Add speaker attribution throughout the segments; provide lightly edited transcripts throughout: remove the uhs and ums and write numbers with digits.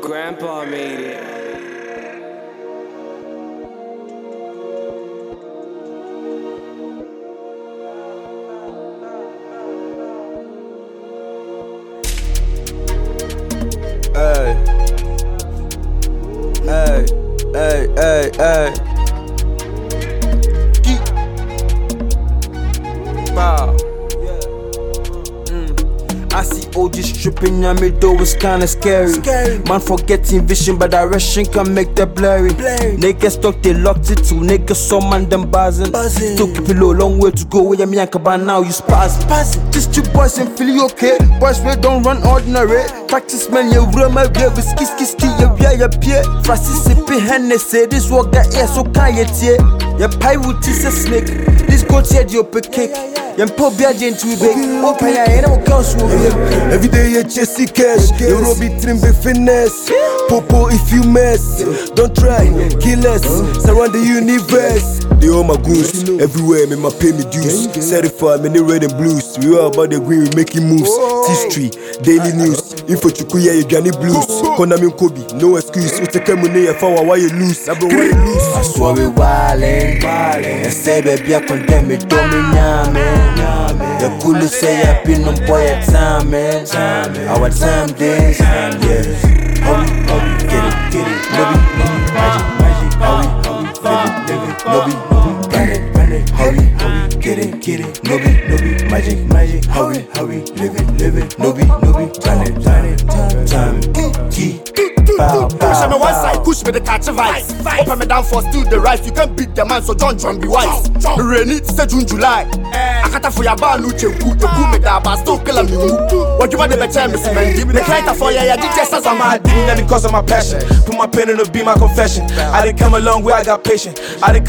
Speaker 1: Grandpa made it.
Speaker 2: Hey, hey, hey, hey, hey. Wow. I see OG stripping and me though it's kinda scary. Man forgetting vision, but direction can make that blurry. Niggas talk, they locked it too. Niggas saw man them buzzing. Still keep it low, long way to go. Where you yank by now, you spasm. Just you boys and feel you okay. Boys we don't run ordinary. Practice man, you run my way with ski, you peer. Francis sipping Hennessy, this walk got air, so can't you tear? Your pie would tease a snake. This goat head you pick cake. Yem po bia gente big. Open ya ain't no girls who
Speaker 3: every day you chasing cash. You will be trimmed finesse. Popo if you mess. Don't try, kill us. Surround the universe. They all my goons. Everywhere me my pay me dues. Certified me the red and blues. We all about the green, we making moves. T-Street, daily news. Info chukuya you Johnny Blues. Konami Kobe, no excuse. Uteke money ya fawa why you lose. I
Speaker 2: swear we wildin'. And say baby I condemn me, don't me man. The coolest say I been on boy at time, man. Our time days, yeah. Hurry, get it. No be magic. Hurry, live it. Run it. Hurry, get it. No be magic. Hurry, live it. No be run it. Time, key.
Speaker 4: Push me one side, push me the catch a vice. Open me down for still the rise. You can beat the man, so John be wise. Rainy to June, July. I can't for your bar, no check. You boom me that, but still kill me. What you want to be champions, man? The client for ya, just as I'm
Speaker 5: I did that because of my passion. Put my pen in to be my confession. I didn't come a long way, I got patient. I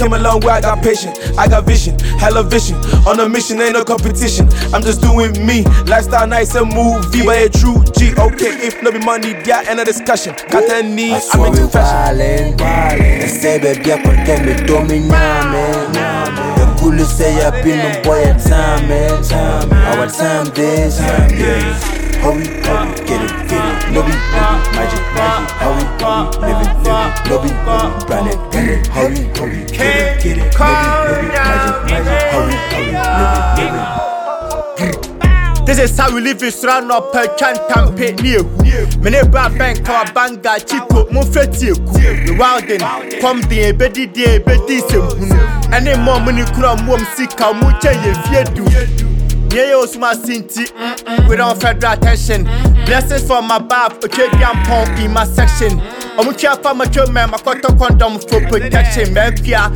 Speaker 5: got vision, hella vision. On a mission, ain't no competition. I'm just doing me. Lifestyle nice and movie, but a true G. Okay, if no be money, yeah, end of discussion. Got that need, I'm into fashion.
Speaker 2: And say baby I condemn me, don't me man. The coolest say I been on boy at time, man. Our time days, yeah. Hurry, get it. No be magic. Hurry, live it. No be run it. Hurry, get it. No be magic. Hurry, live it.
Speaker 4: This is how we live in surround up per can't pay near. Many bad bank or banga chico, Mufeti, the wildin, come the beddy sim. Any more money crumb womb sick, mucha ye do. Yeah, my sinti, we don't federal attention. Blessings for my bath, okay, pump in my section. I'm a care for my man, my cotton condom for protection. Mafia,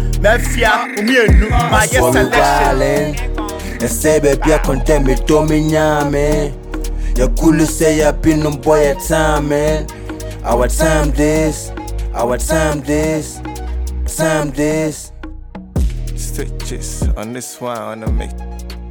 Speaker 4: my selection.
Speaker 2: And say baby I condemn me, don't me man. Your coolest say I been on boy at time, man. Our time days.
Speaker 5: Stitches on this one, I wanna make